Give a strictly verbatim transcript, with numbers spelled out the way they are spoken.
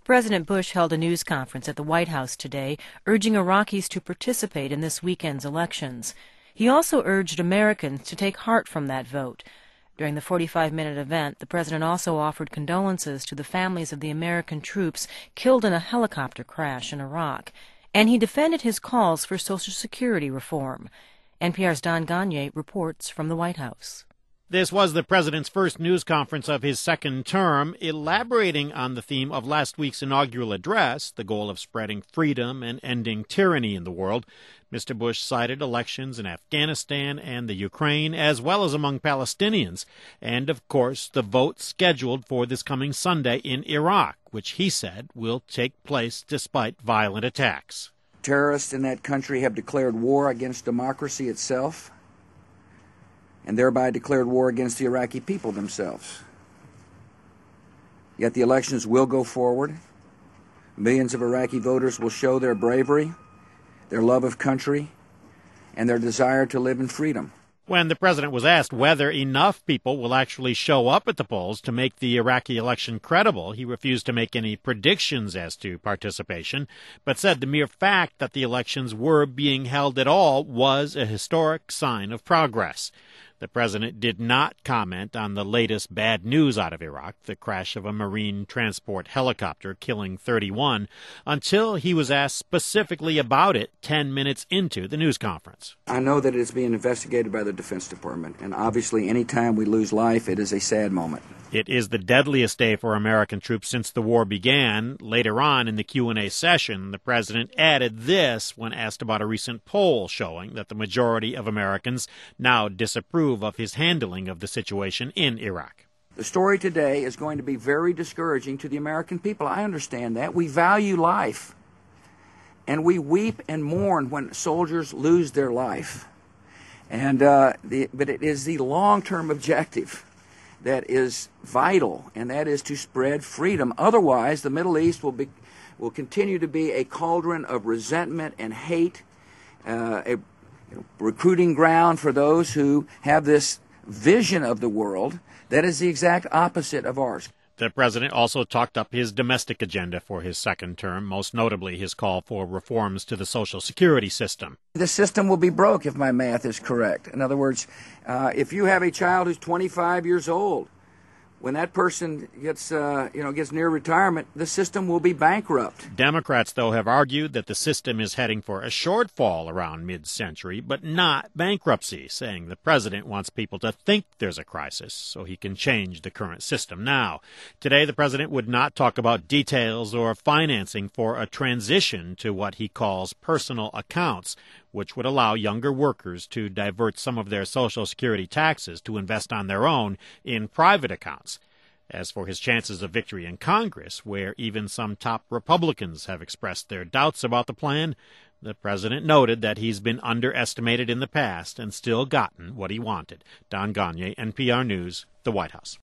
President Bush held a news conference at the White House today, urging Iraqis to participate in this weekend's elections. He also urged Americans to take heart from that vote. During the forty-five minute event, the president also offered condolences to the families of the American troops killed in a helicopter crash in Iraq, and he defended his calls for Social Security reform. N P R's Don Gonyea reports from the White House. This was the president's first news conference of his second term, elaborating on the theme of last week's inaugural address, the goal of spreading freedom and ending tyranny in the world. Mister Bush cited elections in Afghanistan and the Ukraine, as well as among Palestinians, and, of course, the vote scheduled for this coming Sunday in Iraq, which he said will take place despite violent attacks. Terrorists in that country have declared war against democracy itself, and thereby declared war against the Iraqi people themselves. Yet the elections will go forward. Millions of Iraqi voters will show their bravery, their love of country, and their desire to live in freedom. When the president was asked whether enough people will actually show up at the polls to make the Iraqi election credible, he refused to make any predictions as to participation, but said the mere fact that the elections were being held at all was a historic sign of progress. The president did not comment on the latest bad news out of Iraq, the crash of a Marine transport helicopter killing thirty-one, until he was asked specifically about it ten minutes into the news conference. I know that it is being investigated by the Defense Department, and obviously any time we lose life, it is a sad moment. It is the deadliest day for American troops since the war began. Later on in the Q and A session, the president added this when asked about a recent poll showing that the majority of Americans now disapprove of his handling of the situation in Iraq. The story today is going to be very discouraging to the American people. I understand that. We value life, and we weep and mourn when soldiers lose their life. And uh, the, but it is the long-term objective that is vital, and that is to spread freedom. Otherwise, the Middle East will be will continue to be a cauldron of resentment and hate, uh, a you know, recruiting ground for those who have this vision of the world that is the exact opposite of ours. The president also talked up his domestic agenda for his second term, most notably his call for reforms to the Social Security system. The system will be broke if my math is correct. In other words, uh, if you have a child who's twenty-five years old, when that person gets, uh, you know, gets near retirement, the system will be bankrupt. Democrats, though, have argued that the system is heading for a shortfall around mid-century, but not bankruptcy, saying the president wants people to think there's a crisis so he can change the current system now. Today, the president would not talk about details or financing for a transition to what he calls personal accounts, which would allow younger workers to divert some of their Social Security taxes to invest on their own in private accounts. As for his chances of victory in Congress, where even some top Republicans have expressed their doubts about the plan, the president noted that he's been underestimated in the past and still gotten what he wanted. Don Gonyea, N P R News, the White House.